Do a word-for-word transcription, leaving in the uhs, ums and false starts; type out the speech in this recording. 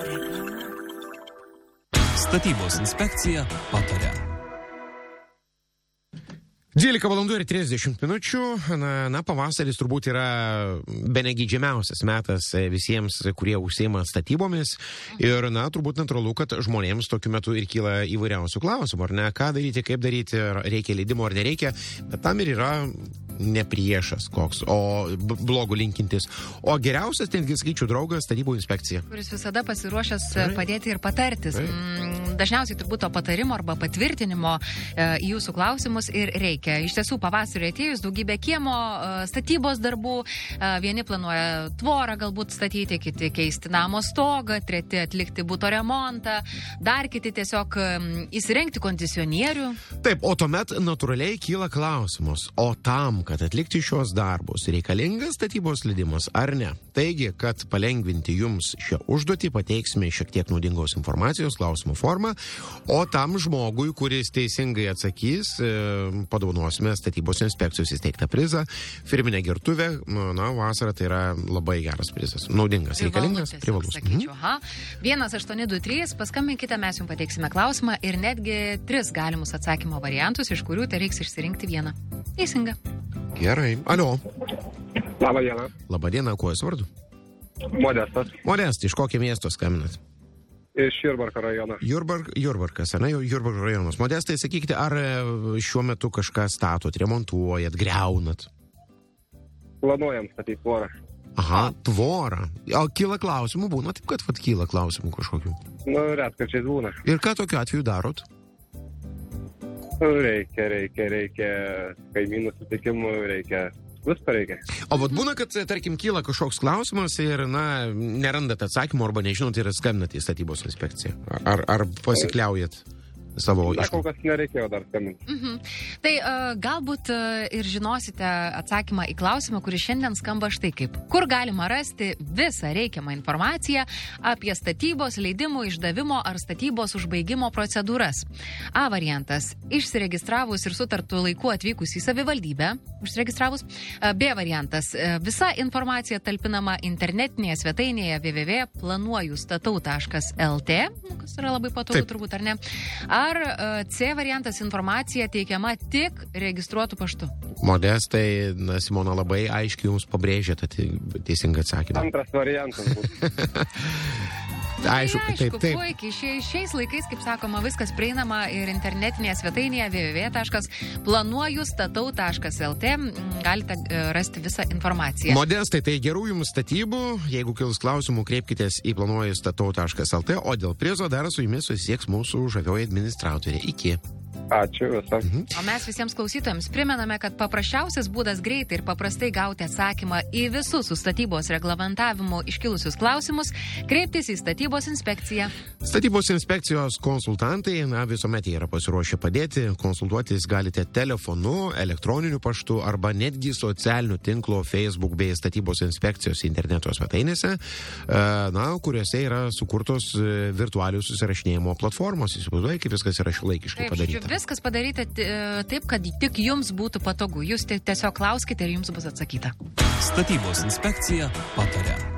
Statybos inspekcija pataria. dvylika valandų ir trisdešimt minučių. Na, na, pavasaris turbūt yra bene geidžiamiausias metas visiems, kurie užsiima statybomis. Ir, na, turbūt natūralu, kad žmonėms tokiu metu ir kyla įvairiausių klausimų, ar ne? Ką daryti, kaip daryti, ar reikia leidimo, ar nereikia. Bet tam ir yra ne priešas koks, o blogų linkintis. O geriausias, netgi skaičių draugas, statybų inspekcija. Kuris visada pasiruošęs padėti ir patartis. Mm, dažniausiai turbūt to patarimo arba patvirtinimo e, į jūsų klausimus ir reikia. Iš tiesų, pavasarį atėjus daugybė kiemo e, statybos darbų. E, vieni planuoja tvorą galbūt statyti, kiti keisti namo stogą, treti atlikti buto remontą, dar kiti tiesiog e, įsirengti kondicionierių. Taip, o tuomet natūraliai kyla klausimus. O tam, kad atlikti šios darbus, reikalingas statybos leidimas ar ne? Taigi, kad palengvinti jums šią užduotį, pateiksime šiek tiek naudingos informacijos klausimų formą, o tam žmogui, kuris teisingai atsakys, padovanosime statybos inspekcijos įsteigtą prizą, firminę gertuvę. Na, vasara tai yra labai geras prizas. Naudingas, reikalingas, privalus. Mhm. vienas aštuoni du trys, paskambinkite, mes jums pateiksime klausimą ir netgi tris galimus atsakymo variantus, iš kurių tai reiks išsirinkti vieną. Teisinga. Gerai. Alio. Labą dieną. Labą dieną, kuo jūs vardu? Modestas. Modestas, iš kokio miesto skambinat? Iš Jurbarko rajono. Jurbark, Jurbarkas, ne? Jurbarko rajonas. Modestai, sakykite, ar šiuo metu kažką statot, remontuojat, greunat? Planuojam statyti tvorą. Aha, tvorą. O kyla klausimų būna, taip kad vat kyla klausimų kažkokių? Nu, retkarčiais būna. Ir ką tokiu atveju darot? Reikia, reikia, reikia kaimynų sutikimų, reikia, visko reikia. O vat būna, kad, tarkim, kyla kažkoks klausimas ir, na, nerandat atsakymų arba nežinot ir skambinat į statybos inspekciją. Ar, ar pasikliaujat savo Na, iš... kol kas nereikėjo dar skambinti. Mhm. Tai uh, galbūt uh, ir žinosite atsakymą į klausimą, kuris šiandien skamba štai kaip. Kur galima rasti visą reikiamą informaciją apie statybos leidimų išdavimo ar statybos užbaigimo procedūras? A variantas. Išsiregistravus ir sutartų laiku atvykus į savivaldybę. Užsiregistravus. B variantas. Visa informacija talpinama internetinėje svetainėje w w w taškas planuoju statau taškas l t, kas yra labai patogu turbūt, ar ne? Ar C variantas, informacija teikiama tik registruotų paštu? Modestai, na, Simona labai aiškiai jums pabrėžė tą teisingą atsakymą. Antras variantas būtų. Aišku, taip, taip. Puikiai. Šiais, šiais laikais, kaip sakoma, viskas prieinama ir internetinėje svetainėje w w w taškas planuoju statau taškas l t. Galite rasti visą informaciją. Modestai, tai gerų jums statybų. Jeigu kils klausimų, kreipkitės į planuoju statau taškas l t, o dėl prizo dar su jumis susisieks mūsų žavioji administratorė. Iki. Ačiū visam. Mhm. O mes visiems klausytojams primename, kad paprasčiausias būdas greitai ir paprastai gauti atsakymą į visus su statybos reglamentavimu iškilusius klausimus - kreiptis į statybos inspekciją. Statybos inspekcijos konsultantai, na, visuomet jie yra pasiruošę padėti. Konsultuotis galite telefonu, elektroniniu paštu arba netgi socialinių tinklų Facebook bei statybos inspekcijos interneto svetainėse, na, kuriuose yra sukurtos virtualių susirašinėjimo platformos. Įsivaizduoji, kaip viskas yra šiuolaikiškai padaryta. Viskas padaryta taip, kad tik jums būtų patogu. Jūs tiesiog klauskite ir jums bus atsakyta. Statybos inspekcija pataria.